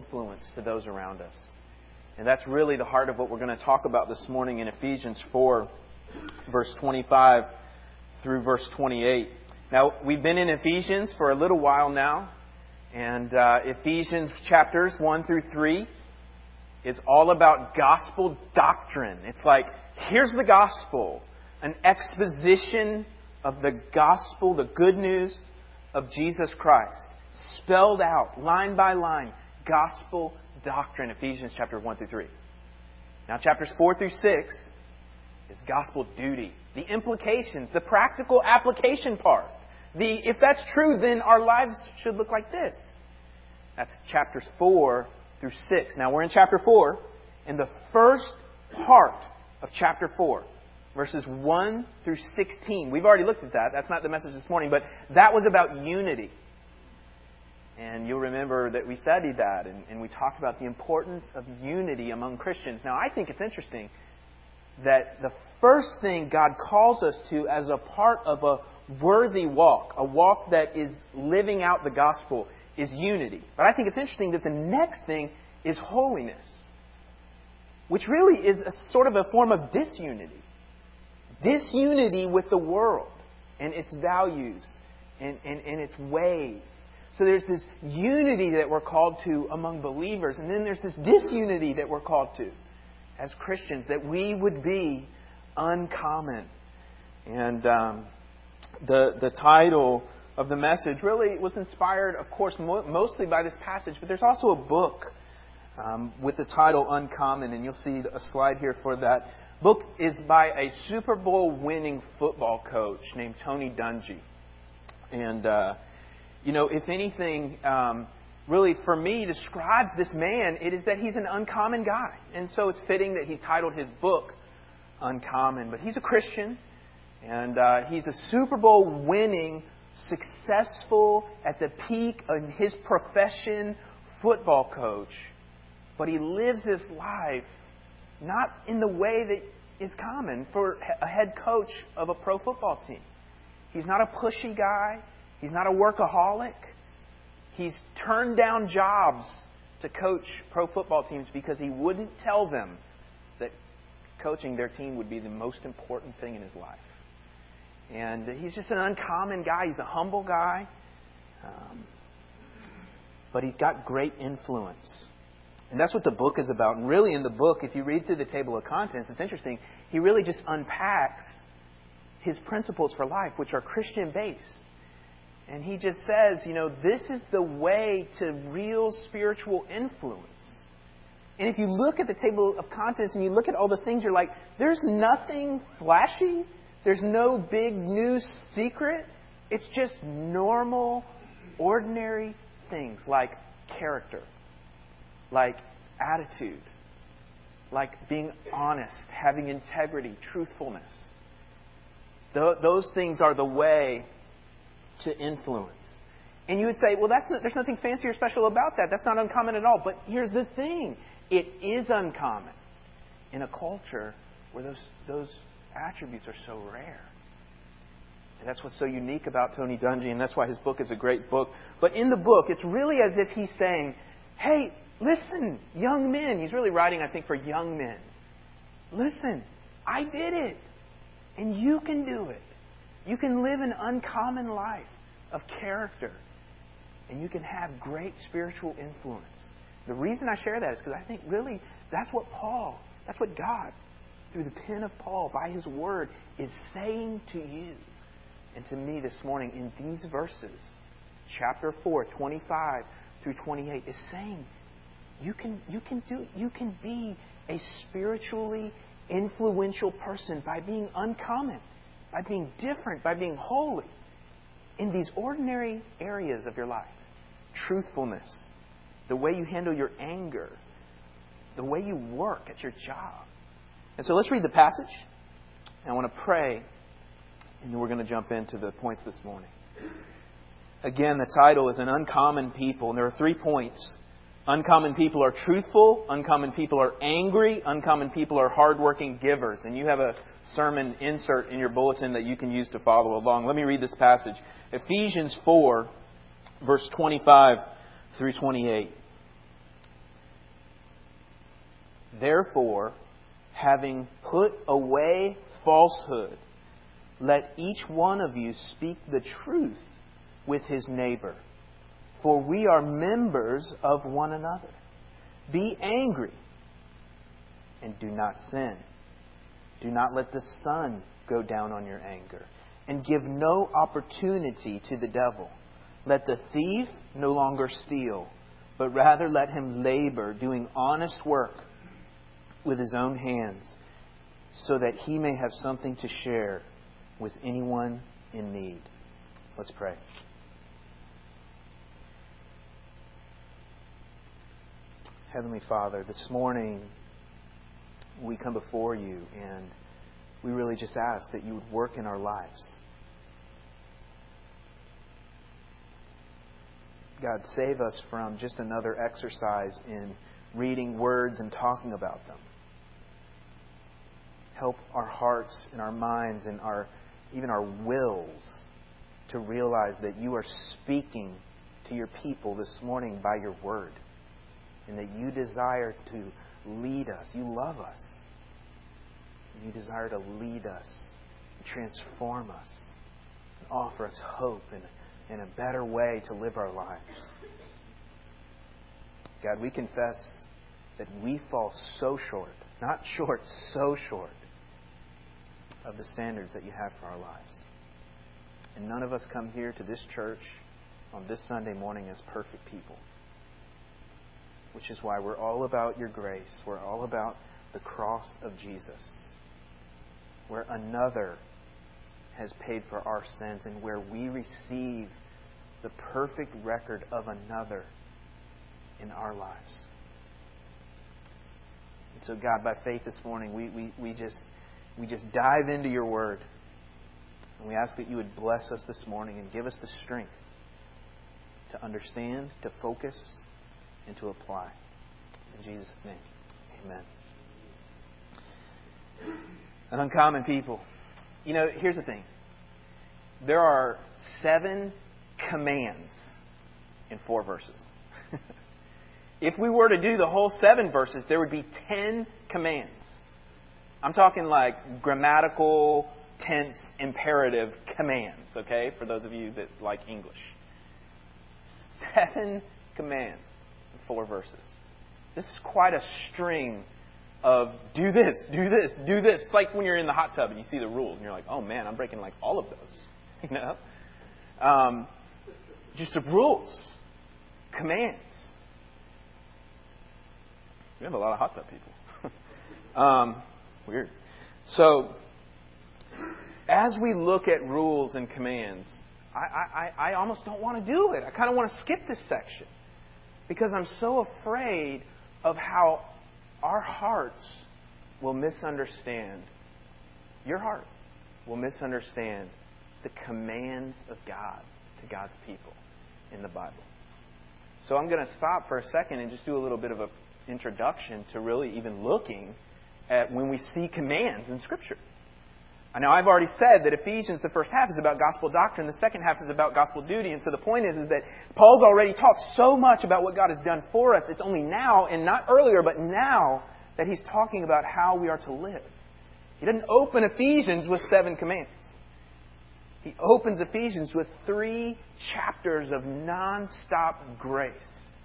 influence to those around us. And that's really the heart of what we're going to talk about this morning in Ephesians 4, verse 25 through verse 28. Now, we've been in Ephesians for a little while now. And Ephesians chapters 1 through 3 is all about gospel doctrine. It's like, here's the gospel. An exposition of the gospel, the good news of Jesus Christ. Spelled out, line by line, gospel doctrine, Ephesians chapter 1 through 3. Now, chapters 4 through 6 is gospel duty. The implications, the practical application part. If that's true, then our lives should look like this. That's chapters 4 through 6. Now, we're in chapter 4, and the first part of chapter 4, verses 1 through 16. We've already looked at that. That's not the message this morning, but that was about unity. And you'll remember that we studied that, and we talked about the importance of unity among Christians. Now, I think it's interesting that the first thing God calls us to as a part of a worthy walk, a walk that is living out the gospel, is unity. But I think it's interesting that the next thing is holiness, which really is a sort of a form of disunity. Disunity with the world and its values and its ways. So there's this unity that we're called to among believers, and then there's this disunity that we're called to as Christians, that we would be uncommon. And the title of the message really was inspired, of course, mostly by this passage, but there's also a book with the title Uncommon, and you'll see a slide here for that. Book is by a Super Bowl winning football coach named Tony Dungy. And, if anything, really for me describes this man, it is that he's an uncommon guy. And so it's fitting that he titled his book Uncommon. But he's a Christian, and he's a Super Bowl winning, successful, at the peak in his profession, football coach. But he lives his life not in the way that is common for a head coach of a pro football team. He's not a pushy guy. He's not a workaholic. He's turned down jobs to coach pro football teams because he wouldn't tell them that coaching their team would be the most important thing in his life. And he's just an uncommon guy. He's a humble guy. But he's got great influence. And that's what the book is about. And really in the book, if you read through the table of contents, it's interesting. He really just unpacks his principles for life, which are Christian-based. And he just says, this is the way to real spiritual influence. And if you look at the table of contents and you look at all the things, you're like, there's nothing flashy. There's no big new secret. It's just normal, ordinary things like character, like attitude, like being honest, having integrity, truthfulness. Those things are the way to influence. And you would say, well, there's nothing fancy or special about that. That's not uncommon at all. But here's the thing. It is uncommon in a culture where those attributes are so rare. And that's what's so unique about Tony Dungy, and that's why his book is a great book. But in the book, it's really as if he's saying, hey, listen, young men. He's really writing, I think, for young men. Listen, I did it. And you can do it. You can live an uncommon life of character. And you can have great spiritual influence. The reason I share that is because I think really that's what God, through the pen of Paul, by His Word, is saying to you and to me this morning in these verses. Chapter 4, 25 through 28 is saying you can do it. You can be a spiritually influential person by being uncommon, by being different, by being holy in these ordinary areas of your life. Truthfulness, the way you handle your anger, the way you work at your job. And so let's read the passage. And I want to pray, and then we're going to jump into the points this morning. Again, the title is An Uncommon People, and there are 3 points. Uncommon people are truthful. Uncommon people are angry. Uncommon people are hardworking givers. And you have a sermon insert in your bulletin that you can use to follow along. Let me read this passage. Ephesians 4, verse 25 through 28. Therefore, having put away falsehood, let each one of you speak the truth with his neighbor, for we are members of one another. Be angry and do not sin. Do not let the sun go down on your anger, and give no opportunity to the devil. Let the thief no longer steal, but rather let him labor, doing honest work with his own hands, so that he may have something to share with anyone in need. Let's pray. Heavenly Father, this morning we come before you and we really just ask that you would work in our lives. God, save us from just another exercise in reading words and talking about them. Help our hearts and our minds and even our wills to realize that you are speaking to your people this morning by your word, and that you desire to lead us. You love us. You desire to lead us, transform us, and offer us hope and a better way to live our lives. God, we confess that we fall so short, not short, so short of the standards that you have for our lives. And none of us come here to this church on this Sunday morning as perfect people. Which is why we're all about your grace. We're all about the cross of Jesus, where another has paid for our sins and where we receive the perfect record of another in our lives. And so, God, by faith this morning, we just dive into your word. And we ask that you would bless us this morning and give us the strength to understand, to focus, and to apply. In Jesus' name, amen. An uncommon people. You know, here's the thing. There are 7 commands in 4 verses. If we were to do the whole 7 verses, there would be 10 commands. I'm talking like grammatical, tense, imperative commands, okay? For those of you that like English. 7 commands in 4 verses. This is quite a string of do this, do this, do this. It's like when you're in the hot tub and you see the rules and you're like, oh man, I'm breaking like all of those. You know? Just the rules. Commands. We have a lot of hot tub people. Weird. So, as we look at rules and commands, I almost don't want to do it. I kind of want to skip this section because I'm so afraid of how our hearts will misunderstand. Your heart will misunderstand the commands of God to God's people in the Bible. So I'm going to stop for a second and just do a little bit of an introduction to really even looking at when we see commands in Scripture. I know I've already said that Ephesians, the first half, is about gospel doctrine. The second half is about gospel duty. And so the point is that Paul's already talked so much about what God has done for us. It's only now, and not earlier, but now, that he's talking about how we are to live. He doesn't open Ephesians with 7 commands. He opens Ephesians with 3 chapters of non-stop grace.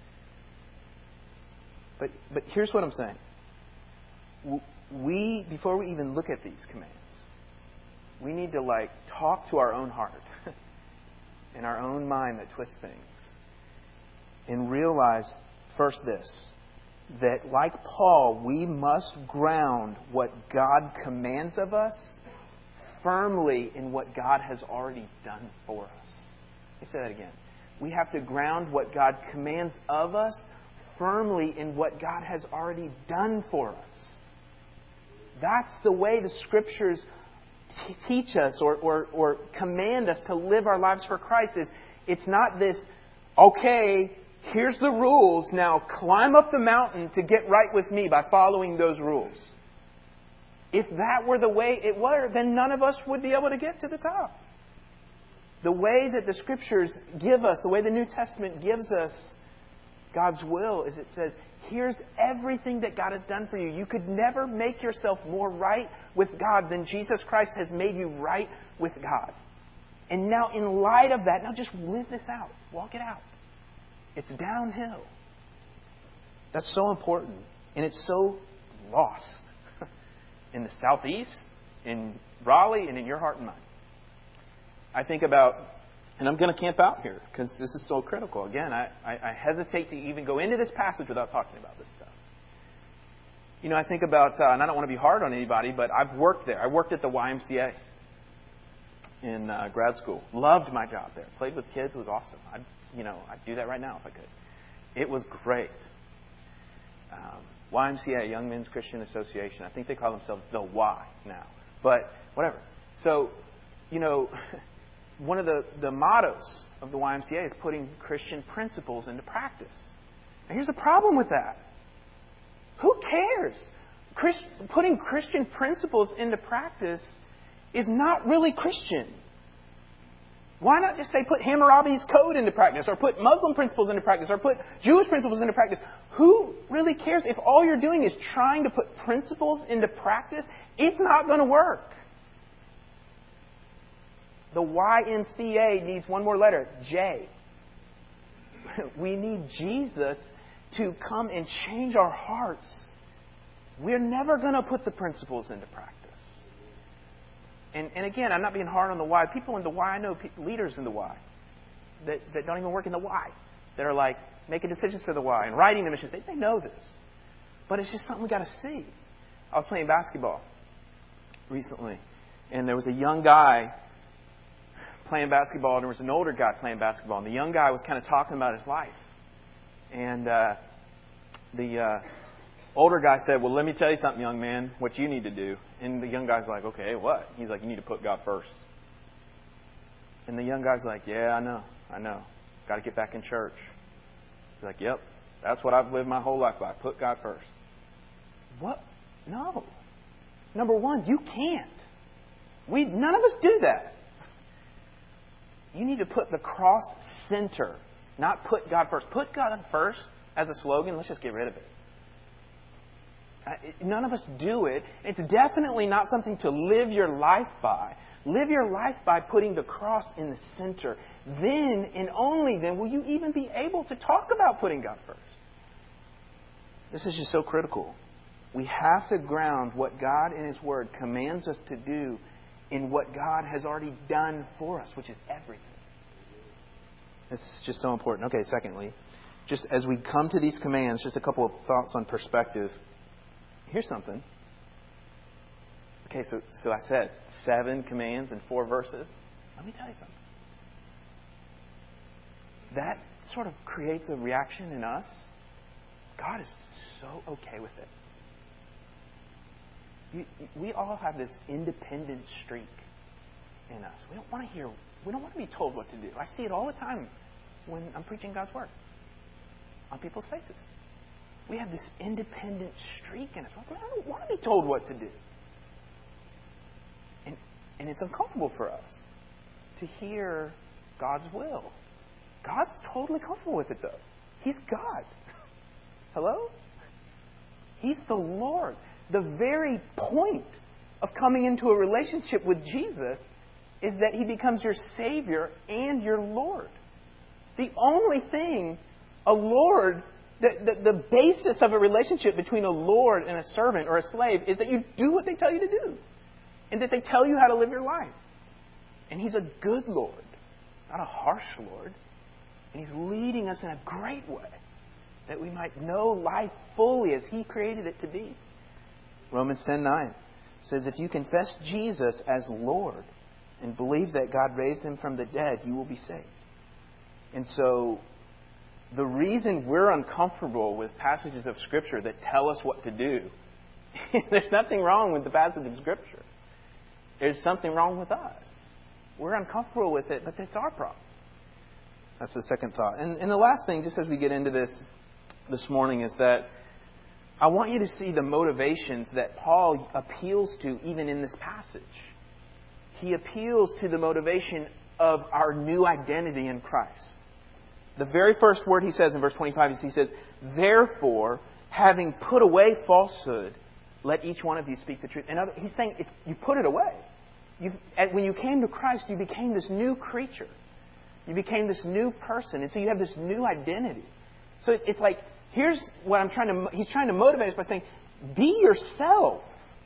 But here's what I'm saying. Before we even look at these commands, we need to talk to our own heart and our own mind that twists things and realize first this, that like Paul, we must ground what God commands of us firmly in what God has already done for us. Let me say that again. We have to ground what God commands of us firmly in what God has already done for us. That's the way the Scriptures teach us or command us to live our lives for Christ. It's not this, okay, here's the rules, now climb up the mountain to get right with me by following those rules. If that were the way it were, then none of us would be able to get to the top. The way that the Scriptures give us, the way the New Testament gives us God's will is it says, Here's everything that God has done for you. You could never make yourself more right with God than Jesus Christ has made you right with God. And now in light of that, now just live this out. Walk it out. It's downhill. That's so important. And it's so lost in the Southeast, in Raleigh, and in your heart and mind. I think about, and I'm going to camp out here because this is so critical. Again, I hesitate to even go into this passage without talking about this stuff. You know, I think about, and I don't want to be hard on anybody, but I've worked there. I worked at the YMCA in grad school. Loved my job there. Played with kids. It was awesome. I'd do that right now if I could. It was great. YMCA, Young Men's Christian Association. I think they call themselves the Y now. But whatever. So, one of the mottos of the YMCA is putting Christian principles into practice. And here's the problem with that. Who cares? Putting Christian principles into practice is not really Christian. Why not just say put Hammurabi's code into practice, or put Muslim principles into practice, or put Jewish principles into practice? Who really cares? If all you're doing is trying to put principles into practice, it's not going to work. The YMCA needs one more letter, J. We need Jesus to come and change our hearts. We're never going to put the principles into practice. And again, I'm not being hard on the Y. People in the Y, I know leaders in the Y that don't even work in the Y, that are like making decisions for the Y and writing the missions. They know this. But it's just something we got to see. I was playing basketball recently, and there was a young guy playing basketball, and there was an older guy playing basketball. And the young guy was kind of talking about his life. And the older guy said, "Well, let me tell you something, young man, what you need to do." And the young guy's like, "Okay, what?" He's like, "You need to put God first." And the young guy's like, "Yeah, I know. Got to get back in church." He's like, "Yep, that's what I've lived my whole life by. Put God first." What? No. Number one, you can't. None of us do that. You need to put the cross center, not put God first. Put God first as a slogan. Let's just get rid of it. None of us do it. It's definitely not something to live your life by. Live your life by putting the cross in the center. Then, and only then, will you even be able to talk about putting God first. This is just so critical. We have to ground what God in His Word commands us to do in what God has already done for us, which is everything. This is just so important. Okay, secondly, just as we come to these commands, just a couple of thoughts on perspective. Here's something. Okay, so I said 7 commands and 4 verses. Let me tell you something. That sort of creates a reaction in us. God is so okay with it. We all have this independent streak in us. We don't want to be told what to do. I see it all the time when I'm preaching God's Word on people's faces. We have this independent streak in us. I don't want to be told what to do. And it's uncomfortable for us to hear God's will. God's totally comfortable with it, though. He's God. Hello? He's the Lord. The very point of coming into a relationship with Jesus is that He becomes your Savior and your Lord. The only thing a Lord, the basis of a relationship between a Lord and a servant or a slave is that you do what they tell you to do. And that they tell you how to live your life. And He's a good Lord, not a harsh Lord. And He's leading us in a great way that we might know life fully as He created it to be. Romans 10:9 says, if you confess Jesus as Lord and believe that God raised Him from the dead, you will be saved. And so the reason we're uncomfortable with passages of Scripture that tell us what to do, there's nothing wrong with the passage of Scripture. There's something wrong with us. We're uncomfortable with it, but that's our problem. That's the second thought. And the last thing, just as we get into this morning, is that I want you to see the motivations that Paul appeals to even in this passage. He appeals to the motivation of our new identity in Christ. The very first word he says in verse 25 is he says, therefore, having put away falsehood, let each one of you speak the truth. And he's saying you put it away. When you came to Christ, you became this new creature. You became this new person. And so you have this new identity. So it's like, here's what he's trying to motivate us by saying, be yourself.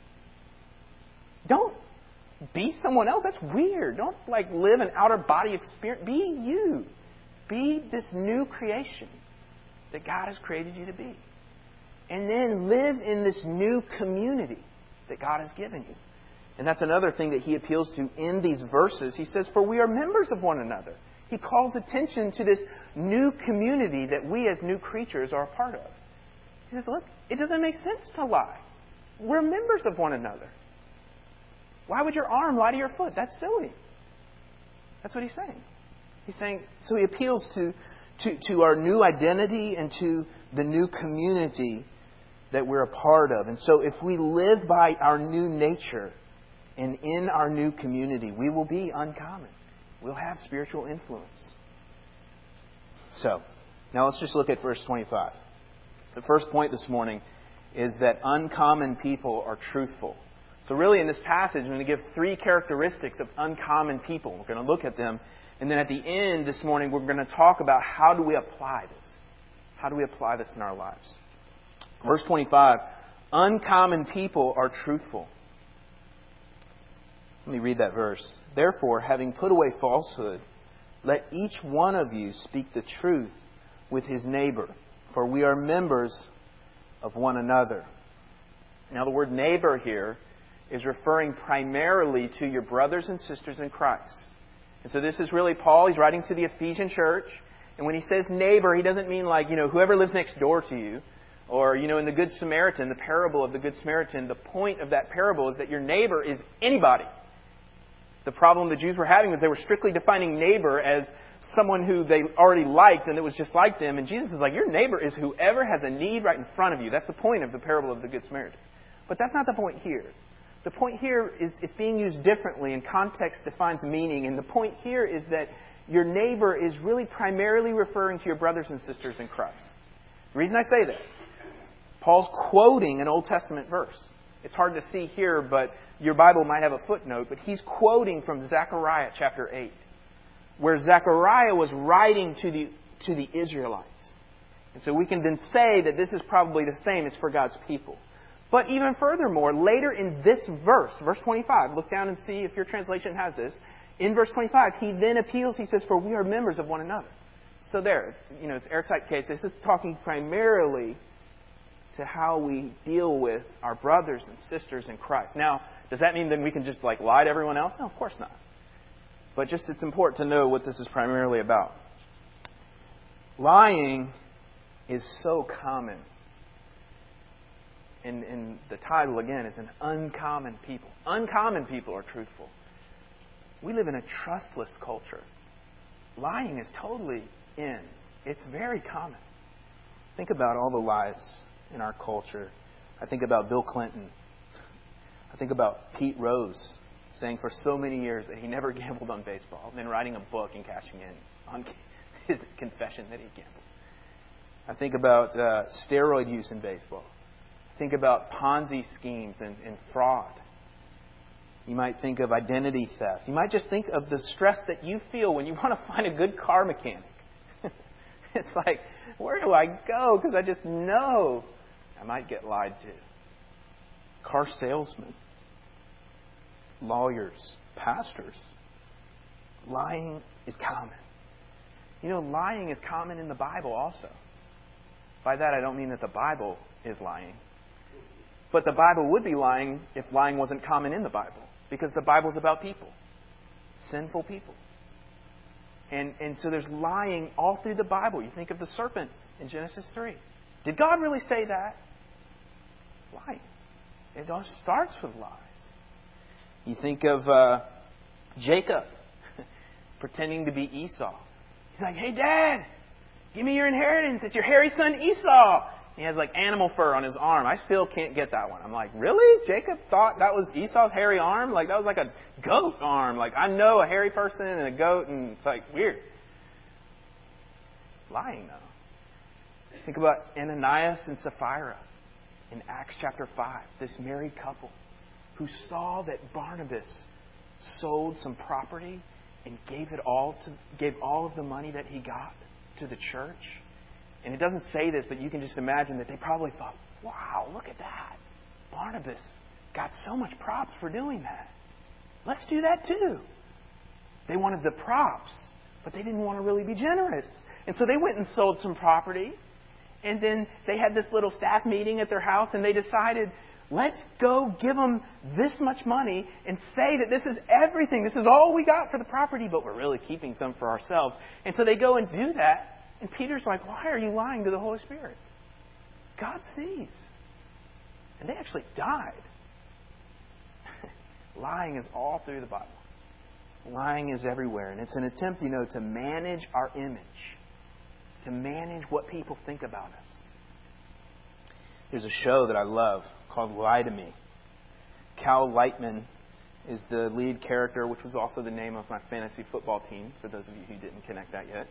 Don't be someone else. That's weird. Don't live an outer body experience. Be you. Be this new creation that God has created you to be. And then live in this new community that God has given you. And that's another thing that he appeals to in these verses. He says, for we are members of one another. He calls attention to this new community that we as new creatures are a part of. He says, look, it doesn't make sense to lie. We're members of one another. Why would your arm lie to your foot? That's silly. That's what he's saying. He's saying, so he appeals to our new identity and to the new community that we're a part of. And so if we live by our new nature and in our new community, we will be uncommon. We'll have spiritual influence. So, now let's just look at verse 25. The first point this morning is that uncommon people are truthful. So really in this passage, I'm going to give 3 characteristics of uncommon people. We're going to look at them. And then at the end this morning, we're going to talk about how do we apply this. How do we apply this in our lives? Verse 25, uncommon people are truthful. Let me read that verse. Therefore, having put away falsehood, let each one of you speak the truth with his neighbor, for we are members of one another. Now the word neighbor here is referring primarily to your brothers and sisters in Christ. And so this is really Paul. He's writing to the Ephesian church. And when he says neighbor, he doesn't mean whoever lives next door to you. Or, in the Good Samaritan, the parable of the Good Samaritan, the point of that parable is that your neighbor is anybody. The problem the Jews were having was they were strictly defining neighbor as someone who they already liked and that was just like them. And Jesus is like, your neighbor is whoever has a need right in front of you. That's the point of the parable of the Good Samaritan. But that's not the point here. The point here is it's being used differently, and context defines meaning. And the point here is that your neighbor is really primarily referring to your brothers and sisters in Christ. The reason I say that, Paul's quoting an Old Testament verse. It's hard to see here, but your Bible might have a footnote. But he's quoting from Zechariah chapter 8, where Zechariah was writing to the Israelites. And so we can then say that this is probably the same as for God's people. But even furthermore, later in this verse, verse 25, look down and see if your translation has this. In verse 25, he then appeals, he says, for we are members of one another. So there, it's airtight case. This is talking primarily to how we deal with our brothers and sisters in Christ. Now, does that mean then we can just lie to everyone else? No, of course not. But just it's important to know what this is primarily about. Lying is so common. And the title, again, is an uncommon people. Uncommon people are truthful. We live in a trustless culture. Lying is totally in. It's very common. Think about all the lies in our culture. I think about Bill Clinton. I think about Pete Rose saying for so many years that he never gambled on baseball, and then writing a book and cashing in on his confession that he gambled. I think about steroid use in baseball. I think about Ponzi schemes and fraud. You might think of identity theft. You might just think of the stress that you feel when you want to find a good car mechanic. It's like, where do I go? Because I just know I might get lied to. Car salesmen, lawyers, pastors. Lying is common. Lying is common in the Bible also. By that I don't mean that the Bible is lying. But the Bible would be lying if lying wasn't common in the Bible. Because the Bible's about people. Sinful people. And so there's lying all through the Bible. You think of the serpent in Genesis 3. Did God really say that? Lying. It all starts with lies. You think of Jacob pretending to be Esau. He's like, hey, Dad, give me your inheritance. It's your hairy son Esau. He has animal fur on his arm. I still can't get that one. I'm like, really? Jacob thought that was Esau's hairy arm? That was like a goat arm. I know a hairy person and a goat, and it's weird. Lying, though. Think about Ananias and Sapphira in Acts chapter 5, this married couple who saw that Barnabas sold some property and gave all of the money that he got to the church. And it doesn't say this, but you can just imagine that they probably thought, wow, look at that. Barnabas got so much props for doing that. Let's do that too. They wanted the props, but they didn't want to really be generous. And so they went and sold some property. And then they had this little staff meeting at their house, and they decided, let's go give them this much money and say that this is everything. This is all we got for the property, but we're really keeping some for ourselves. And so they go and do that. And Peter's like, why are you lying to the Holy Spirit? God sees. And they actually died. Lying is all through the Bible. Lying is everywhere. And it's an attempt, to manage our image. To manage what people think about us. There's a show that I love called Lie to Me. Cal Lightman is the lead character, which was also the name of my fantasy football team, for those of you who didn't connect that yet.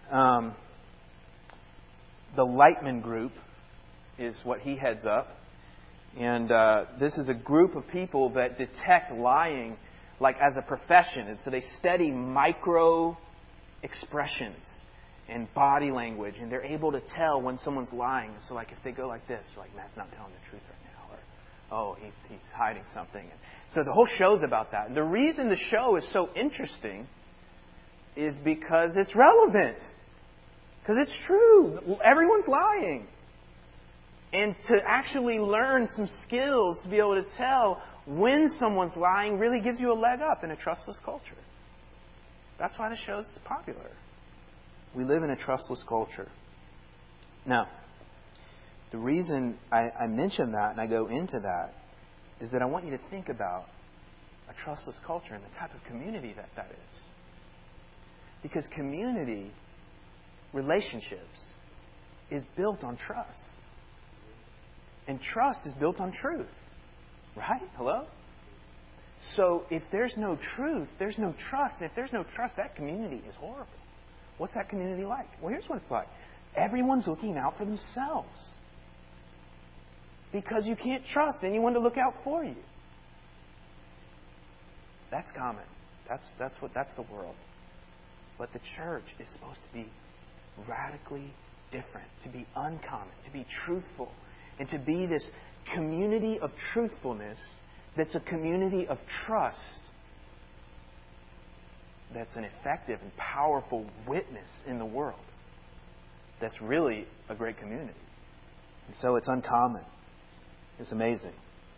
The Lightman Group is what he heads up. And this is a group of people that detect lying like as a profession. And so they study micro expressions and body language. And they're able to tell when someone's lying. So like if they go like this, like, Matt's not telling the truth right now. Or, oh, he's hiding something. And so the whole show's about that. And the reason the show is so interesting is because it's relevant. Because it's true. Everyone's lying. And to actually learn some skills to be able to tell when someone's lying really gives you a leg up in a trustless culture. That's why the show's popular. We live in a trustless culture. Now, the reason I mention that and I go into that is that I want you to think about a trustless culture and the type of community that is. Because community, relationships, is built on trust. And trust is built on truth. Right? Hello? So if there's no truth, there's no trust. And if there's no trust, that community is horrible. What's that community like? Well, here's what it's like. Everyone's looking out for themselves. Because you can't trust anyone to look out for you. That's common. That's the world. But the church is supposed to be radically different, to be uncommon, to be truthful, and to be this community of truthfulness that's a community of trust, that's an effective and powerful witness in the world. That's really a great community. And so it's uncommon. It's amazing.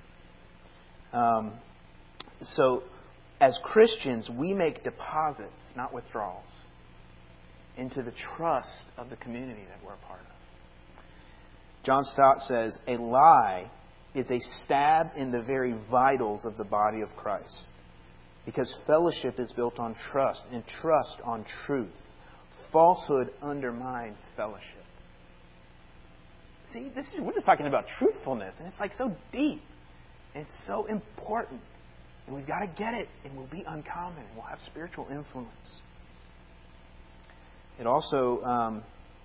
So as Christians, we make deposits, not withdrawals, into the trust of the community that we're a part of. John Stott says, a lie is a stab in the very vitals of the body of Christ. Because fellowship is built on trust, and trust on truth. Falsehood undermines fellowship. See, we're just talking about truthfulness, and it's like so deep, and it's so important. And we've got to get it, and we'll be uncommon, and we'll have spiritual influence. It also,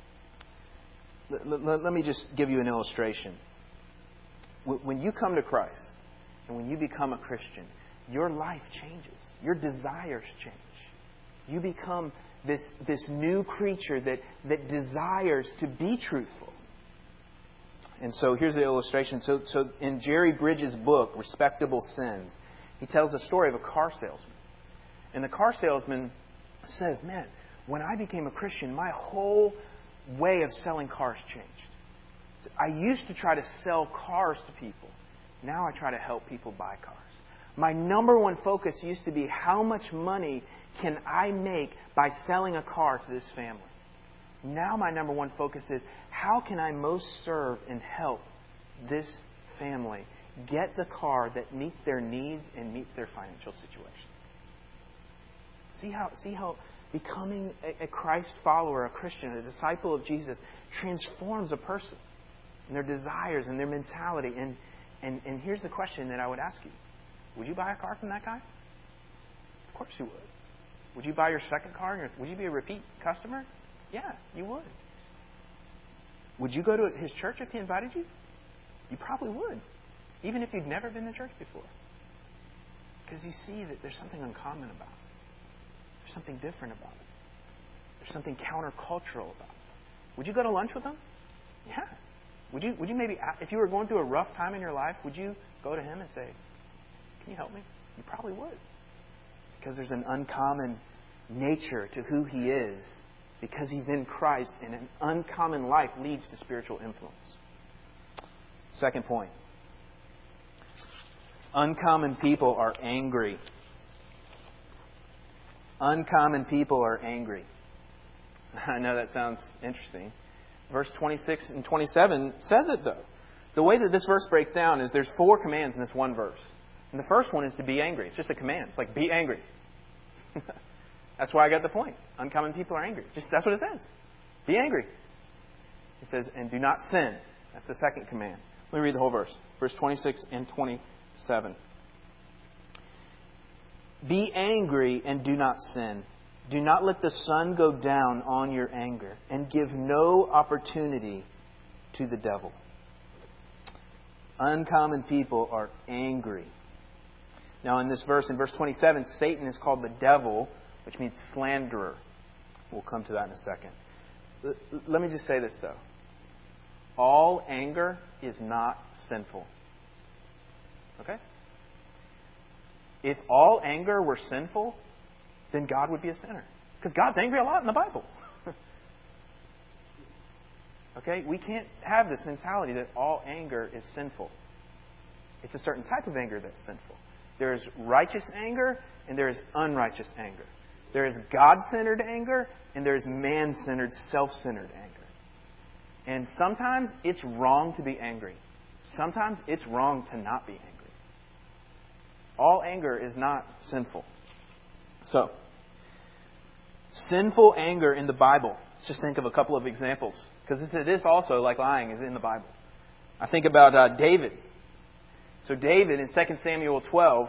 let me just give you an illustration. When you come to Christ, and when you become a Christian, your life changes. Your desires change. You become this new creature that desires to be truthful. And so here's the illustration. So in Jerry Bridges' book, Respectable Sins, he tells a story of a car salesman. And the car salesman says, man, when I became a Christian, my whole way of selling cars changed. I used to try to sell cars to people. Now I try to help people buy cars. My number one focus used to be how much money can I make by selling a car to this family. Now my number one focus is how can I most serve and help this family get the car that meets their needs and meets their financial situation. See how becoming a Christ follower, a Christian, a disciple of Jesus transforms a person and their desires and their mentality. And here's the question that I would ask you. Would you buy a car from that guy? Of course you would. Would you buy your second car? Would you be a repeat customer? Yeah, you would. Would you go to his church if he invited you? You probably would, even if you'd never been to church before. Because you see that there's something uncommon about it. There's something different about it. There's something countercultural about it. Would you go to lunch with him? Yeah. Would you maybe, if you were going through a rough time in your life, would you go to him and say, "Can you help me?" You probably would. Because there's an uncommon nature to who he is. Because he's in Christ, and an uncommon life leads to spiritual influence. Second point. Uncommon people are angry. Uncommon people are angry. I know that sounds interesting. Verse 26 and 27 says it, though. The way that this verse breaks down is there's 4 commands in this one verse. And the first one is to be angry. It's just a command. It's like, be angry. That's why I got the point. Uncommon people are angry. That's what it says. Be angry. It says, and do not sin. That's the second command. Let me read the whole verse. Verse 26 and 27. Be angry and do not sin. Do not let the sun go down on your anger, and give no opportunity to the devil. Uncommon people are angry. Now in this verse, in verse 27, Satan is called the devil, which means slanderer. We'll come to that in a second. Let me just say this, though. All anger is not sinful. Okay? If all anger were sinful, then God would be a sinner. Because God's angry a lot in the Bible. Okay? We can't have this mentality that all anger is sinful. It's a certain type of anger that's sinful. There is righteous anger and there is unrighteous anger. There is God-centered anger and there is man-centered, self-centered anger. And sometimes it's wrong to be angry. Sometimes it's wrong to not be angry. All anger is not sinful. So, sinful anger in the Bible. Let's just think of a couple of examples. Because this also, like lying, is in the Bible. I think about David. So David, in 2 Samuel 12,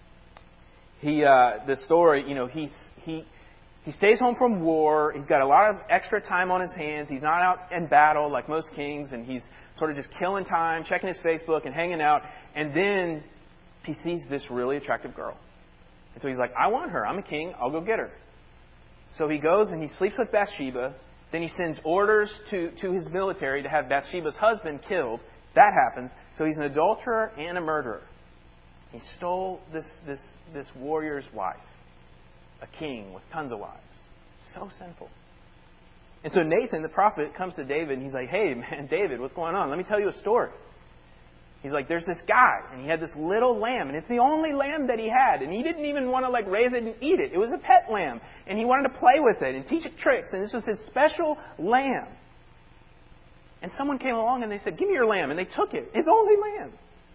the story, he stays home from war. He's got a lot of extra time on his hands. He's not out in battle like most kings. And he's sort of just killing time, checking his Facebook and hanging out. And then he sees this really attractive girl. And so he's like, I want her. I'm a king. I'll go get her. So he goes and he sleeps with Bathsheba. Then he sends orders to his military to have Bathsheba's husband killed. That happens. So he's an adulterer and a murderer. He stole this warrior's wife. A king with tons of wives. So sinful. And so Nathan, the prophet, comes to David and he's like, hey, man, David, what's going on? Let me tell you a story. He's like, there's this guy, and he had this little lamb, and it's the only lamb that he had, and he didn't even want to raise it and eat it. It was a pet lamb, and he wanted to play with it and teach it tricks, and this was his special lamb. And someone came along and they said, give me your lamb, and they took it. His only lamb.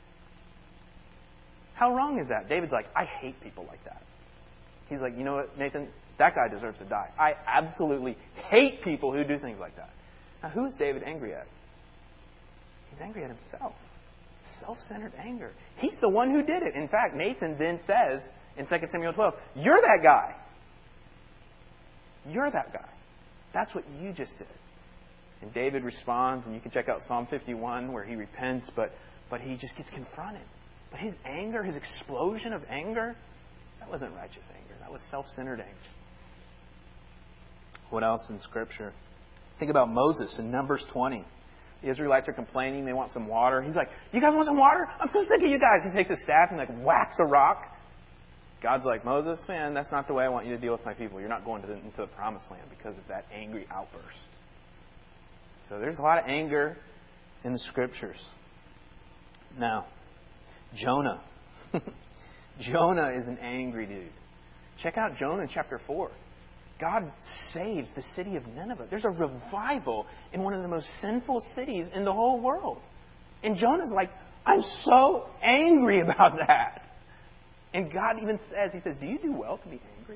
How wrong is that? David's like, I hate people like that. He's like, you know what, Nathan? That guy deserves to die. I absolutely hate people who do things like that. Now, who is David angry at? He's angry at himself. Self-centered anger. He's the one who did it. In fact, Nathan then says in 2 Samuel 12, you're that guy. You're that guy. That's what you just did. And David responds, and you can check out Psalm 51 where he repents, but he just gets confronted. But his anger, his explosion of anger, that wasn't righteous anger. That was self-centered anger. What else in Scripture? Think about Moses in Numbers 20. The Israelites are complaining. They want some water. He's like, you guys want some water? I'm so sick of you guys. He takes his staff and whacks a rock. God's like, Moses, man, that's not the way I want you to deal with my people. You're not going into the promised land because of that angry outburst. So there's a lot of anger in the Scriptures. Now, Jonah. Jonah is an angry dude. Check out Jonah in chapter 4. God saves the city of Nineveh. There's a revival in one of the most sinful cities in the whole world. And Jonah's like, I'm so angry about that. And God even says, he says, do you do well to be angry?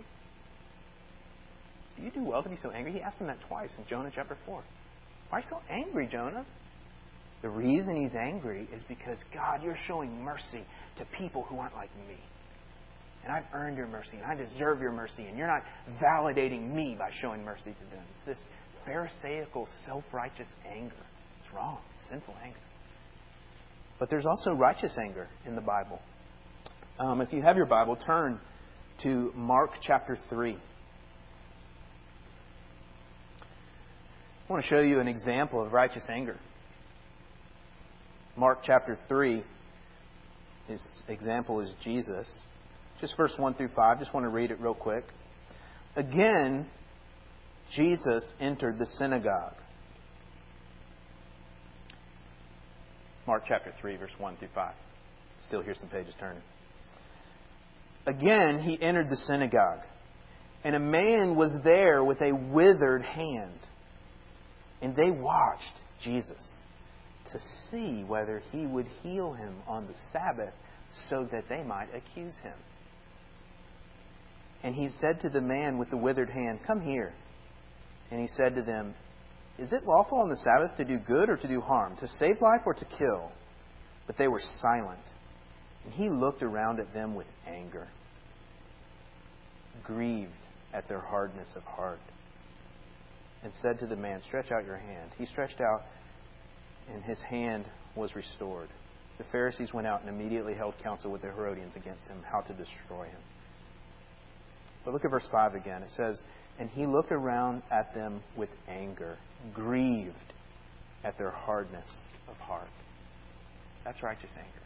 Do you do well to be so angry? He asked him that twice in Jonah chapter 4. Why are you so angry, Jonah? The reason he's angry is because, God, you're showing mercy to people who aren't like me. And I've earned your mercy, and I deserve your mercy, and you're not validating me by showing mercy to them. It's this pharisaical, self-righteous anger. wrong. It's sinful anger. But there's also righteous anger in the Bible. If you have your Bible, turn to Mark chapter 3. I want to show you an example of righteous anger. Mark chapter 3, his example is Jesus. Just verse 1 through 5. Just want to read it real quick. Again, Jesus entered the synagogue. Mark chapter 3, verse 1 through 5. Still hear some pages turning. Again, he entered the synagogue, and a man was there with a withered hand. And they watched Jesus to see whether he would heal him on the Sabbath so that they might accuse him. And he said to the man with the withered hand, "Come here." And he said to them, "Is it lawful on the Sabbath to do good or to do harm, to save life or to kill?" But they were silent. And he looked around at them with anger, grieved at their hardness of heart, and said to the man, "Stretch out your hand." He stretched out, and his hand was restored. The Pharisees went out and immediately held counsel with the Herodians against him, how to destroy him. But look at verse 5 again. It says, "And he looked around at them with anger, grieved at their hardness of heart." That's righteous anger.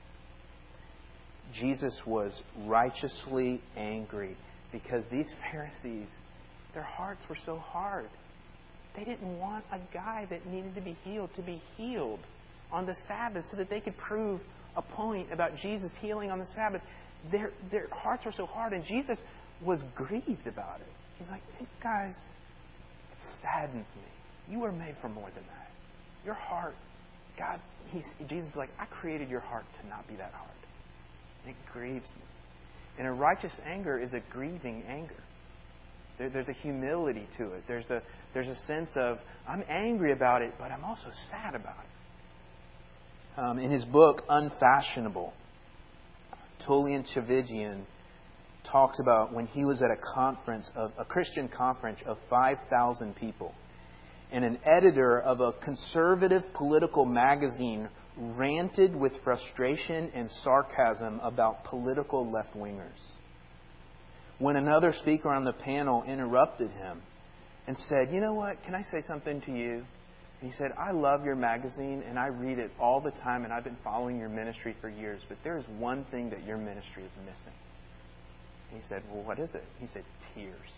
Jesus was righteously angry because these Pharisees, their hearts were so hard. They didn't want a guy that needed to be healed on the Sabbath so that they could prove a point about Jesus healing on the Sabbath. Their hearts were so hard, and Jesus was grieved about it. He's like, "Hey, guys, it saddens me. You were made for more than that. Your heart, God," Jesus is like, "I created your heart to not be that hard. And it grieves me." And a righteous anger is a grieving anger. There's a humility to it. There's a sense of, I'm angry about it, but I'm also sad about it. In his book, Unfashionable, Tullian Tchividjian talks about when he was at a Christian conference of 5,000 people. And an editor of a conservative political magazine ranted with frustration and sarcasm about political left-wingers. When another speaker on the panel interrupted him and said, "You know what, can I say something to you?" And he said, "I love your magazine and I read it all the time and I've been following your ministry for years, but there is one thing that your ministry is missing." And he said, "Well, what is it?" He said, "Tears."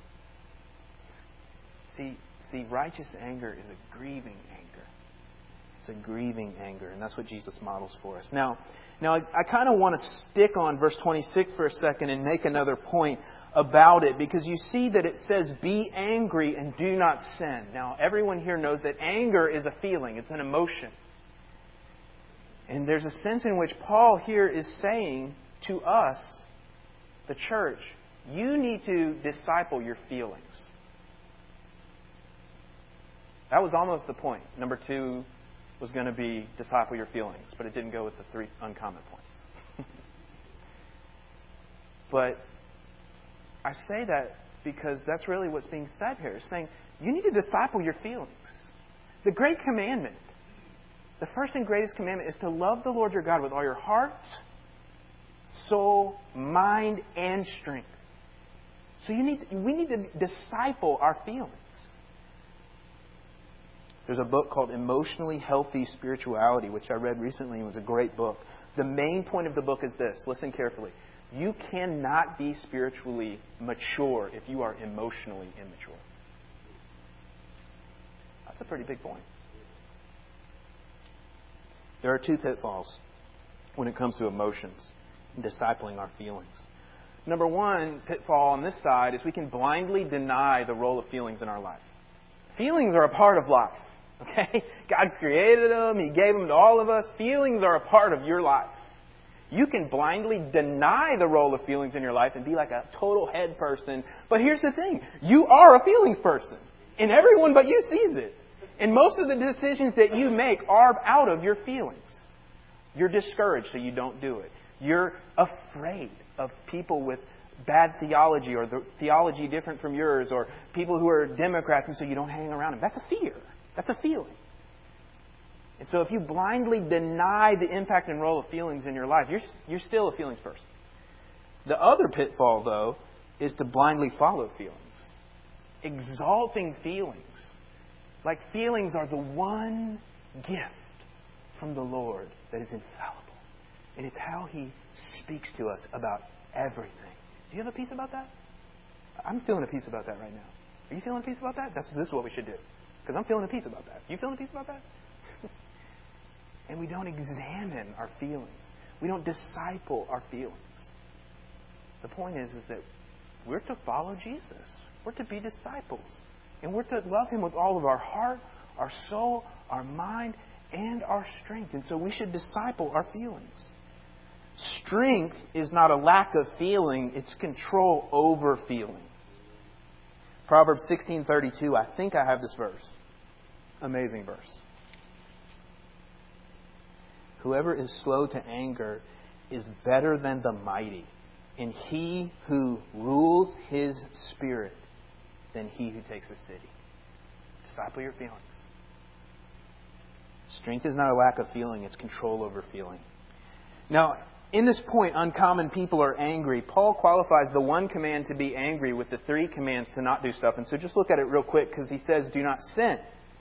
See, righteous anger is a grieving anger. It's a grieving anger, and that's what Jesus models for us. Now I kind of want to stick on verse 26 for a second and make another point about it, because you see that it says, "Be angry and do not sin." Now, everyone here knows that anger is a feeling. It's an emotion. And there's a sense in which Paul here is saying to us, the church, you need to disciple your feelings. That was almost the point. Number 2 was going to be disciple your feelings, but it didn't go with the 3 uncommon points. But I say that because that's really what's being said here. It's saying you need to disciple your feelings. The great commandment, the first and greatest commandment, is to love the Lord your God with all your heart, soul, mind, and strength. So we need to disciple our feelings. There's a book called Emotionally Healthy Spirituality, which I read recently and was a great book. The main point of the book is this. Listen carefully. You cannot be spiritually mature if you are emotionally immature. That's a pretty big point. There are 2 pitfalls when it comes to emotions and discipling our feelings. Number 1 pitfall on this side is we can blindly deny the role of feelings in our life. Feelings are a part of life. Okay? God created them. He gave them to all of us. Feelings are a part of your life. You can blindly deny the role of feelings in your life and be like a total head person. But here's the thing. You are a feelings person. And everyone but you sees it. And most of the decisions that you make are out of your feelings. You're discouraged, so you don't do it. You're afraid of people with bad theology or the theology different from yours, or people who are Democrats, and so you don't hang around them. That's a fear. That's a feeling. And so if you blindly deny the impact and role of feelings in your life, you're still a feelings person. The other pitfall, though, is to blindly follow feelings. Exalting feelings. Like feelings are the one gift from the Lord that is infallible. And it's how He speaks to us about everything. Do you have a peace about that? I'm feeling a peace about that right now. Are you feeling a peace about that? This is what we should do. Because I'm feeling a peace about that. You feeling a peace about that? And we don't examine our feelings. We don't disciple our feelings. The point is that we're to follow Jesus. We're to be disciples. And we're to love Him with all of our heart, our soul, our mind, and our strength. And so we should disciple our feelings. Strength is not a lack of feeling, it's control over feelings. Proverbs 16:32, I think I have this verse. Amazing verse. Whoever is slow to anger is better than the mighty, and he who rules his spirit than he who takes a city. Disciple your feelings. Strength is not a lack of feeling, it's control over feeling. Now, in this point, uncommon people are angry. Paul qualifies the one command to be angry with the three commands to not do stuff. And so just look at it real quick, because he says, do not sin.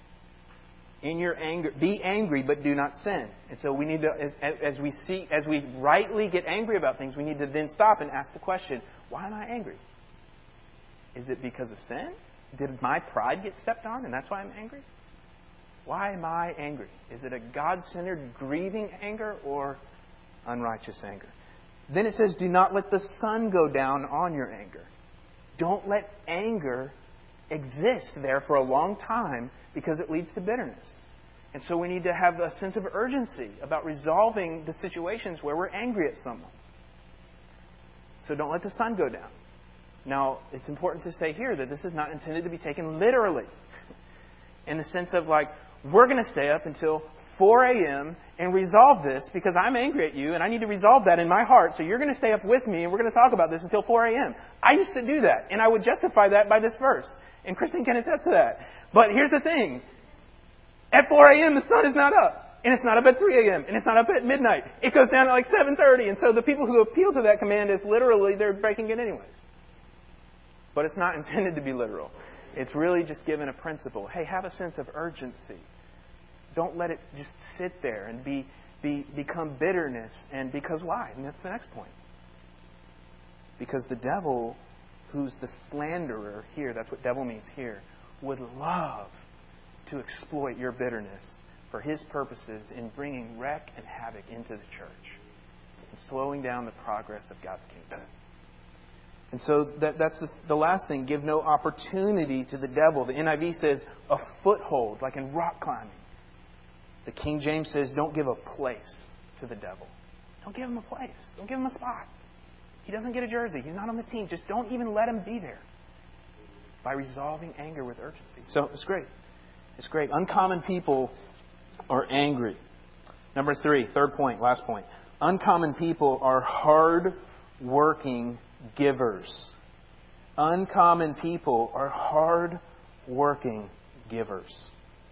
In your anger, be angry, but do not sin. And so we need to, as we rightly get angry about things, we need to then stop and ask the question, why am I angry? Is it because of sin? Did my pride get stepped on and that's why I'm angry? Why am I angry? Is it a God-centered, grieving anger or unrighteous anger? Then it says, do not let the sun go down on your anger. Don't let anger exist there for a long time because it leads to bitterness. And so we need to have a sense of urgency about resolving the situations where we're angry at someone. So don't let the sun go down. Now, it's important to say here that this is not intended to be taken literally. In the sense of like, we're going to stay up until 4 a.m. and resolve this because I'm angry at you and I need to resolve that in my heart. So you're going to stay up with me and we're going to talk about this until 4 a.m. I used to do that, and I would justify that by this verse. And Kristen can attest to that. But here's the thing. At 4 a.m. the sun is not up. And it's not up at 3 a.m. And it's not up at midnight. It goes down at like 7:30. And so the people who appeal to that command is literally they're breaking it anyways. But it's not intended to be literal. It's really just given a principle. Hey, have a sense of urgency. Don't let it just sit there and become bitterness. And because why? And that's the next point. Because the devil, who's the slanderer here, that's what devil means here, would love to exploit your bitterness for his purposes in bringing wreck and havoc into the church and slowing down the progress of God's kingdom. And so that's the last thing. Give no opportunity to the devil. The NIV says a foothold, like in rock climbing. The King James says don't give a place to the devil. Don't give him a place. Don't give him a spot. He doesn't get a jersey. He's not on the team. Just don't even let him be there. By resolving anger with urgency. So it's great. It's great. Uncommon people are angry. Number 3, third point, last point. Uncommon people are hard-working givers. Uncommon people are hard-working givers.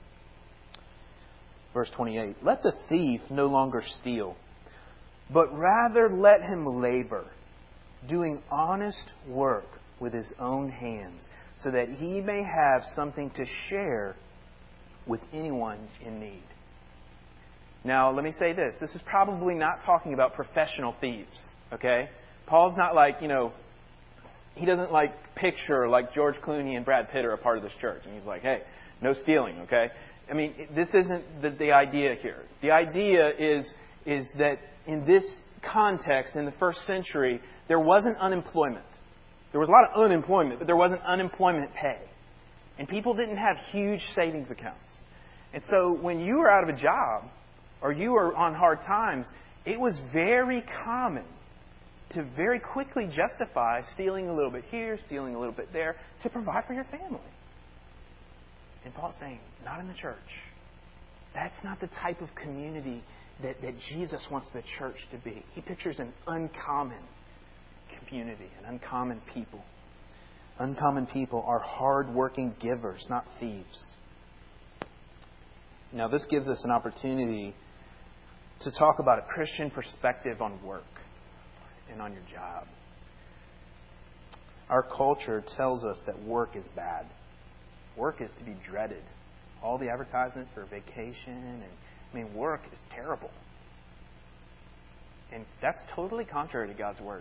Verse 28. Let the thief no longer steal, but rather let him labor, doing honest work with his own hands, so that he may have something to share with anyone in need. Now, let me say this. This is probably not talking about professional thieves, okay? Paul's not like, he doesn't like picture like George Clooney and Brad Pitt are a part of this church. And he's like, hey, no stealing, okay? I mean, this isn't the idea here. The idea is that in this context, in the first century, there wasn't unemployment. There was a lot of unemployment, but there wasn't unemployment pay. And people didn't have huge savings accounts. And so when you were out of a job or you were on hard times, it was very common to very quickly justify stealing a little bit here, stealing a little bit there, to provide for your family. And Paul's saying, not in the church. That's not the type of community that Jesus wants the church to be. He pictures an uncommon community, an uncommon people. Uncommon people are hard-working givers, not thieves. Now, this gives us an opportunity to talk about a Christian perspective on work and on your job. Our culture tells us that work is bad. Work is to be dreaded. All the advertisement for vacation and work is terrible. And that's totally contrary to God's Word.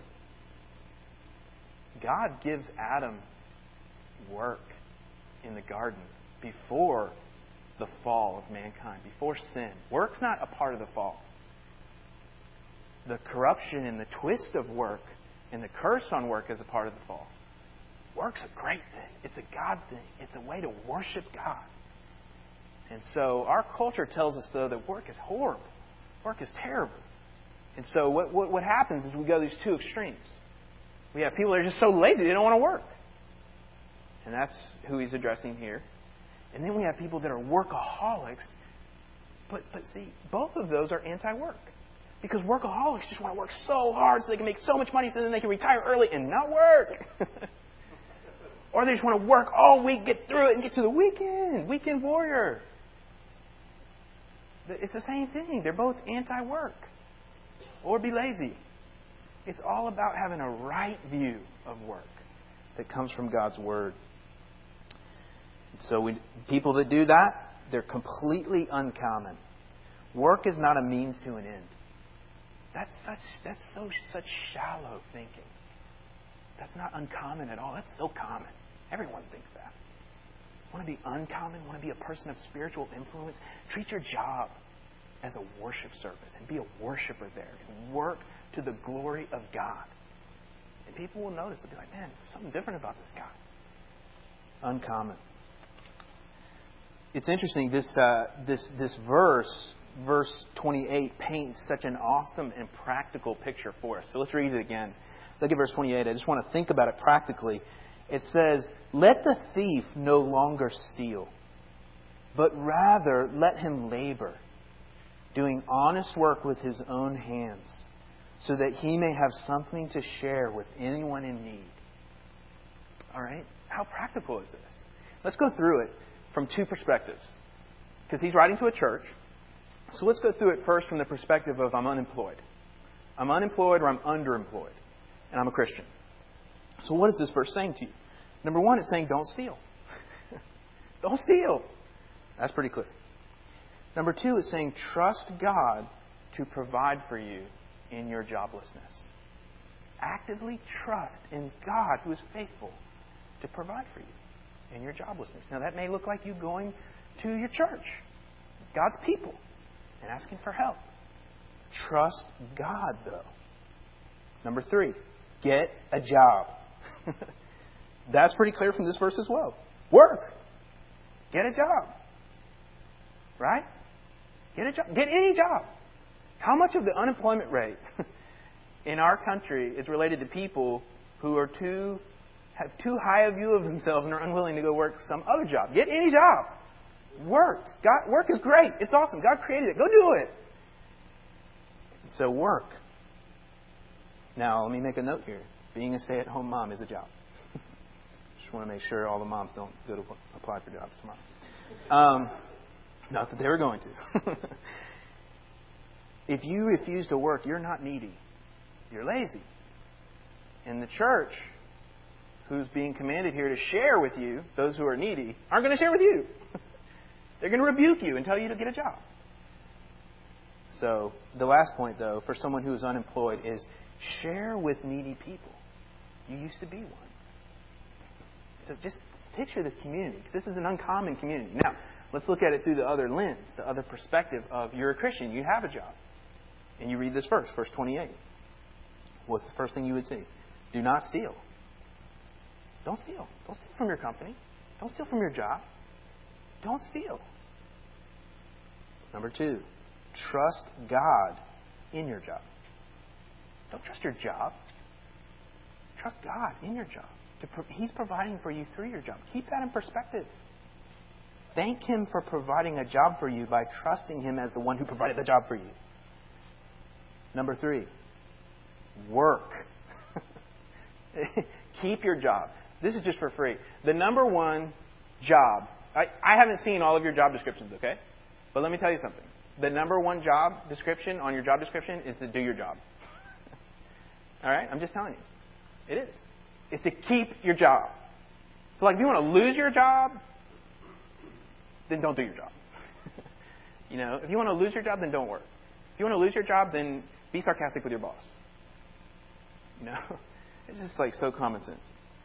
God gives Adam work in the garden before the fall of mankind, before sin. Work's not a part of the fall. The corruption and the twist of work and the curse on work is a part of the fall. Work's a great thing. It's a God thing. It's a way to worship God. And so our culture tells us, though, that work is horrible. Work is terrible. And so what happens is we go these two extremes. We have people that are just so lazy they don't want to work. And that's who he's addressing here. And then we have people that are workaholics. But see, both of those are anti-work. Because workaholics just want to work so hard so they can make so much money so then they can retire early and not work. Or they just want to work all week, get through it, and get to the weekend. Weekend warrior. It's the same thing. They're both anti-work. Or be lazy. It's all about having a right view of work that comes from God's Word. So people that do that, they're completely uncommon. Work is not a means to an end. That's such shallow thinking. That's not uncommon at all. That's so common. Everyone thinks that. Want to be uncommon? Want to be a person of spiritual influence? Treat your job as a worship service and be a worshiper there and work to the glory of God. And people will notice. They'll be like, man, there's something different about this guy. Uncommon. It's interesting, this verse, verse 28, paints such an awesome and practical picture for us. So let's read it again. Look at verse 28. I just want to think about it practically. It says, "Let the thief no longer steal, but rather let him labor, doing honest work with his own hands, so that he may have something to share with anyone in need." All right? How practical is this? Let's go through it from two perspectives. Because he's writing to a church. So let's go through it first from the perspective of I'm unemployed. I'm unemployed or I'm underemployed. And I'm a Christian. So what is this verse saying to you? Number one, it's saying don't steal. Don't steal. That's pretty clear. Number two, it's saying trust God to provide for you in your joblessness. Actively trust in God who is faithful to provide for you in your joblessness. Now that may look like you going to your church, God's people, and asking for help. Trust God, though. Number three, get a job. That's pretty clear from this verse as well. Work. Get a job. Right? Get a job. Get any job. How much of the unemployment rate in our country is related to people who have too high a view of themselves and are unwilling to go work some other job? Get any job. Work. Work is great. It's awesome. God created it. Go do it. So work. Now, let me make a note here. Being a stay-at-home mom is a job. Just want to make sure all the moms don't go to apply for jobs tomorrow. Not that they were going to. If you refuse to work, you're not needy. You're lazy. And the church, who's being commanded here to share with you, those who are needy, aren't going to share with you. They're going to rebuke you and tell you to get a job. So, the last point, though, for someone who is unemployed is share with needy people. You used to be one. So just picture this community, because this is an uncommon community. Now, let's look at it through the other lens, the other perspective of you're a Christian, you have a job. And you read this verse 28. What's the first thing you would see? Do not steal. Don't steal. Don't steal from your company. Don't steal from your job. Don't steal. Number two, trust God in your job. Don't trust your job. Trust God in your job. He's providing for you through your job. Keep that in perspective. Thank Him for providing a job for you by trusting Him as the one who provided the job for you. Number three, work. Keep your job. This is just for free. The number one job. I haven't seen all of your job descriptions, okay? But let me tell you something. The number one job description on your job description is to do your job. All right? I'm just telling you. It is. It's to keep your job. So, like, if you want to lose your job, then don't do your job. If you want to lose your job, then don't work. If you want to lose your job, then be sarcastic with your boss. It's just like so common sense.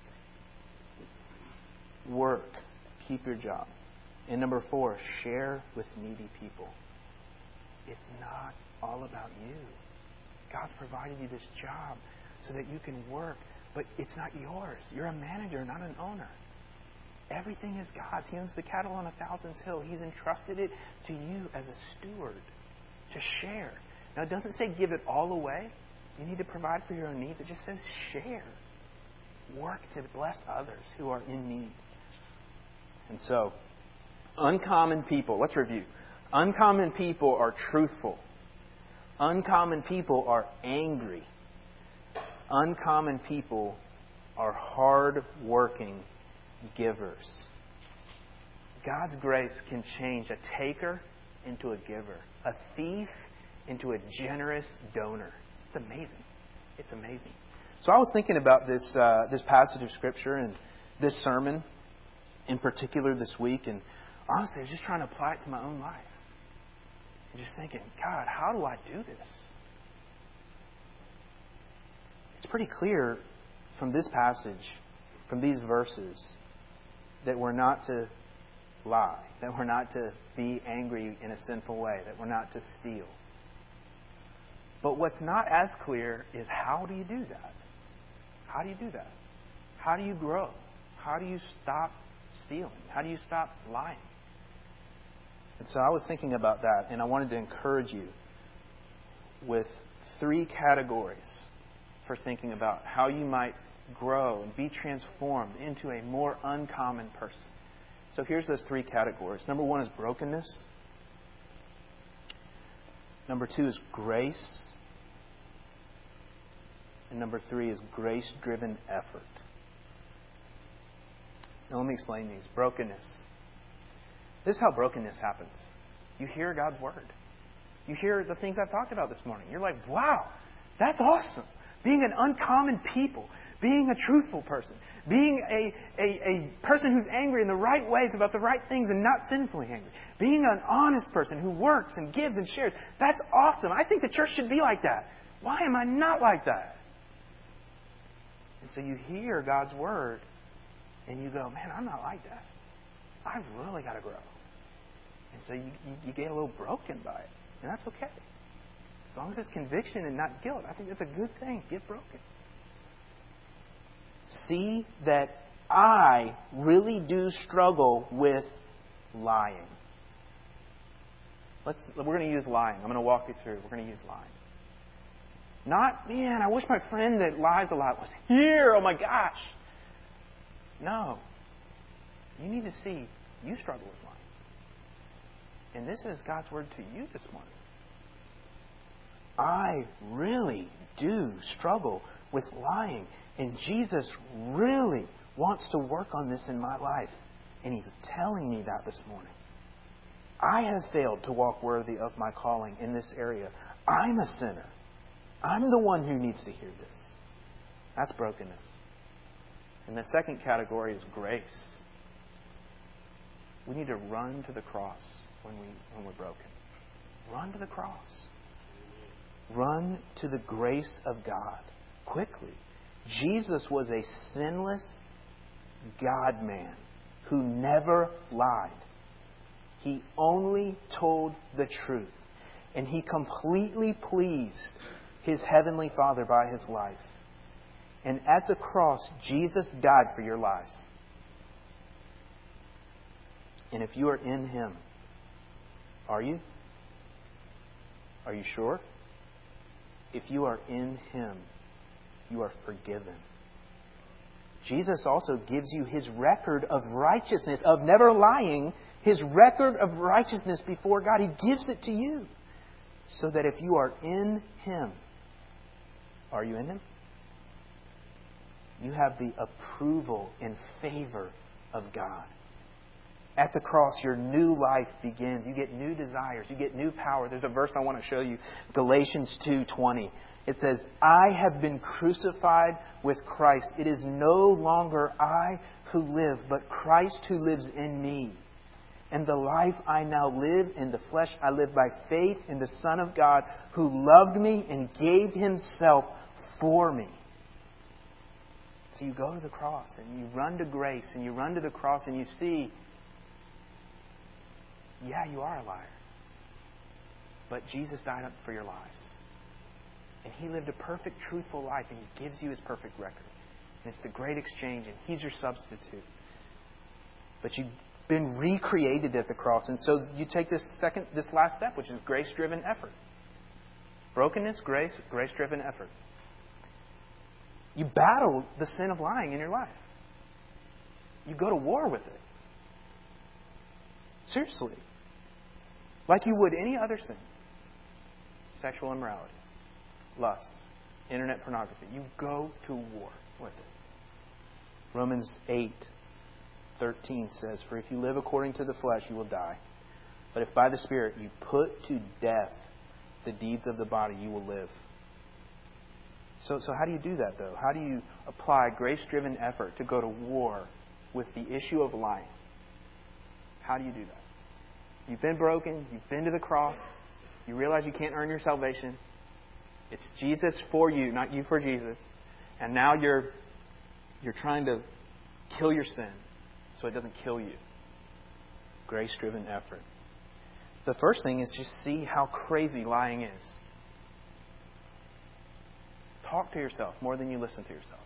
Work. Keep your job. And number 4, share with needy people. It's not all about you. God's provided you this job so that you can work, but it's not yours. You're a manager, not an owner. Everything is God's. He owns the cattle on 1,000 hills. He's entrusted it to you as a steward to share. Now, it doesn't say give it all away. You need to provide for your own needs. It just says share. Work to bless others who are in need. And so, uncommon people. Let's review. Uncommon people are truthful. Uncommon people are angry. Uncommon people are hard-working givers. God's grace can change a taker into a giver, a thief into a generous donor. It's amazing. It's amazing. So I was thinking about this passage of Scripture and this sermon in particular this week, and honestly, I was just trying to apply it to my own life. And just thinking, God, how do I do this? It's pretty clear from this passage, from these verses, that we're not to lie, that we're not to be angry in a sinful way, that we're not to steal. But what's not as clear is how do you do that? How do you do that? How do you grow? How do you stop stealing? How do you stop lying? And so I was thinking about that, and I wanted to encourage you with 3 categories for thinking about how you might grow and be transformed into a more uncommon person. So here's those 3 categories. Number 1 is brokenness. Number 2 is grace. And number 3 is grace-driven effort. Now let me explain these. Brokenness. This is how brokenness happens. You hear God's Word. You hear the things I've talked about this morning. You're like, wow, that's awesome. Being an uncommon people. Being a truthful person. Being a person who's angry in the right ways about the right things and not sinfully angry. Being an honest person who works and gives and shares. That's awesome. I think the church should be like that. Why am I not like that? And so you hear God's Word and you go, man, I'm not like that. I've really got to grow. And so you get a little broken by it. And that's okay. As long as it's conviction and not guilt, I think that's a good thing. Get broken. See that I really do struggle with lying. We're going to use lying. I'm going to walk you through. We're going to use lying. Not, man, I wish my friend that lies a lot was here. Oh my gosh. No. You need to see you struggle with lying. And this is God's Word to you this morning. I really do struggle with lying. And Jesus really wants to work on this in my life. And He's telling me that this morning. I have failed to walk worthy of my calling in this area. I'm a sinner. I'm the one who needs to hear this. That's brokenness. And the second category is grace. We need to run to the cross when we're broken. Run to the cross. Run to the grace of God quickly. Jesus was a sinless God-man who never lied. He only told the truth. And He completely pleased His Heavenly Father by His life. And at the cross, Jesus died for your lies. And if you are in Him, are you? Are you sure? If you are in Him, you are forgiven. Jesus also gives you His record of righteousness, of never lying, His record of righteousness before God. He gives it to you. So that if you are in Him, are you in Him? You have the approval and favor of God. At the cross, your new life begins. You get new desires. You get new power. There's a verse I want to show you. Galatians 2:20. It says, I have been crucified with Christ. It is no longer I who live, but Christ who lives in me. And the life I now live in the flesh, I live by faith in the Son of God who loved me and gave Himself for me. So you go to the cross and you run to grace and you run to the cross and you see, yeah, you are a liar. But Jesus died up for your lies. And He lived a perfect, truthful life, and He gives you His perfect record. And it's the great exchange, and He's your substitute. But you've been recreated at the cross. And so you take this last step, which is grace-driven effort. Brokenness, grace, grace-driven effort. You battle the sin of lying in your life. You go to war with it. Seriously. Like you would any other sin. Sexual immorality, lust, internet pornography. You go to war with it. Romans 8:13 says, For if you live according to the flesh, you will die. But if by the Spirit you put to death the deeds of the body, you will live. So how do you do that, though? How do you apply grace-driven effort to go to war with the issue of lying? How do you do that? You've been broken. You've been to the cross. You realize you can't earn your salvation. It's Jesus for you, not you for Jesus. And now you're trying to kill your sin so it doesn't kill you. Grace-driven effort. The first thing is just see how crazy lying is. Talk to yourself more than you listen to yourself.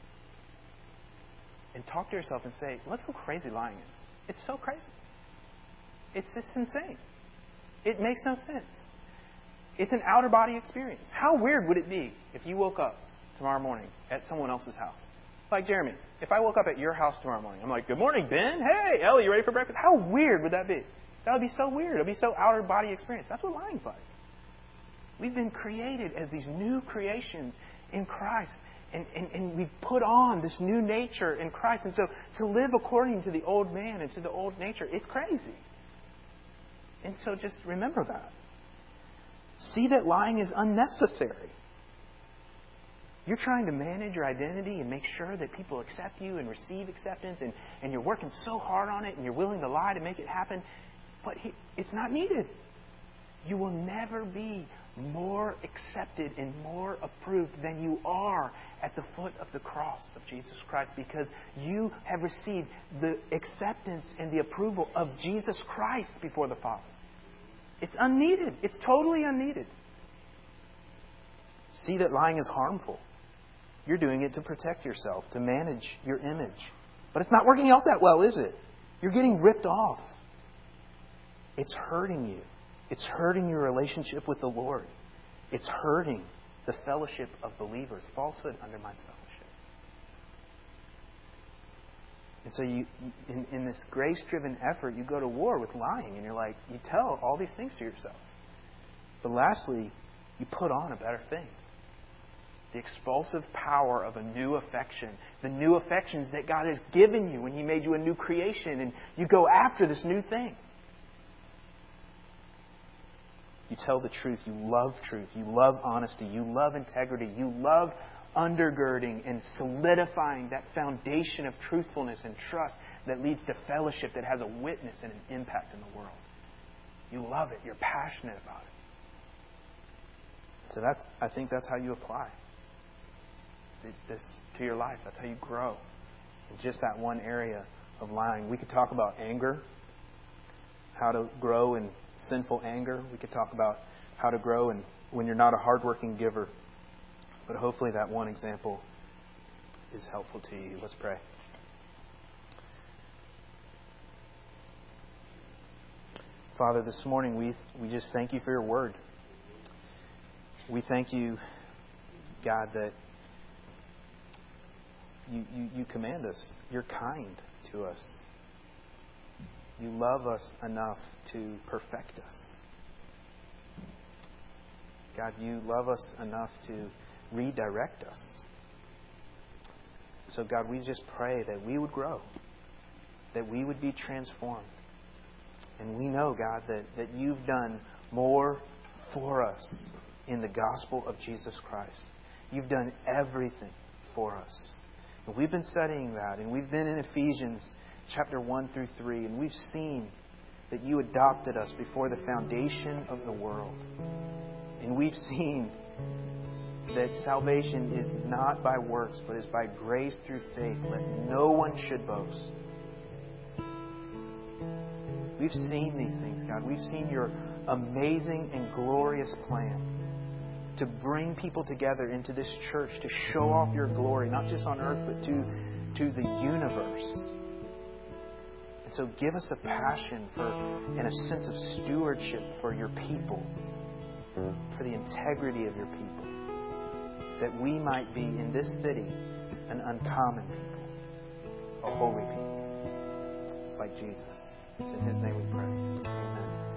And talk to yourself and say, look how crazy lying is. It's so crazy. It's just insane. It makes no sense. It's an outer body experience. How weird would it be if you woke up tomorrow morning at someone else's house? Like Jeremy, if I woke up at your house tomorrow morning, I'm like, good morning, Ben. Hey, Ellie, you ready for breakfast? How weird would that be? That would be so weird. It would be so outer body experience. That's what lying's like. We've been created as these new creations in Christ. And we've put on this new nature in Christ. And so to live according to the old man and to the old nature is crazy. And so just remember that. See that lying is unnecessary. You're trying to manage your identity and make sure that people accept you and receive acceptance, and you're working so hard on it and you're willing to lie to make it happen, but it's not needed. You will never be more accepted and more approved than you are at the foot of the cross of Jesus Christ, because you have received the acceptance and the approval of Jesus Christ before the Father. It's unneeded. It's totally unneeded. See that lying is harmful. You're doing it to protect yourself, to manage your image. But it's not working out that well, is it? You're getting ripped off. It's hurting you. It's hurting your relationship with the Lord. It's hurting the fellowship of believers. Falsehood undermines fellowship. And so you, in this grace-driven effort, you go to war with lying, and you tell all these things to yourself. But lastly, you put on a better thing. The expulsive power of a new affection. The new affections that God has given you when He made you a new creation, and you go after this new thing. You tell the truth. You love truth. You love honesty. You love integrity. You love undergirding and solidifying that foundation of truthfulness and trust that leads to fellowship that has a witness and an impact in the world. You love it. You're passionate about it. So I think that's how you apply this to your life. That's how you grow in just that one area of lying. We could talk about anger, how to grow in sinful anger. We could talk about how to grow when you're not a hardworking giver. But hopefully that one example is helpful to you. Let's pray. Father, this morning we just thank You for Your word. We thank You, God, that you command us. You're kind to us. You love us enough to perfect us. God, You love us enough to redirect us. So God, we just pray that we would grow, that we would be transformed, And we know, God, that you've done more for us in the gospel of Jesus Christ. You've done everything for us. And we've been studying that, and we've been in Ephesians chapter 1 through 3, and we've seen that you adopted us before the foundation of the world. And we've seen that salvation is not by works, but is by grace through faith. Let no one should boast. We've seen these things, God. We've seen your amazing and glorious plan to bring people together into this church to show off your glory, not just on earth, but to the universe. And so give us a passion for and a sense of stewardship for your people, for the integrity of your people, that we might be in this city an uncommon people, a holy people, like Jesus. It's in His name we pray. Amen.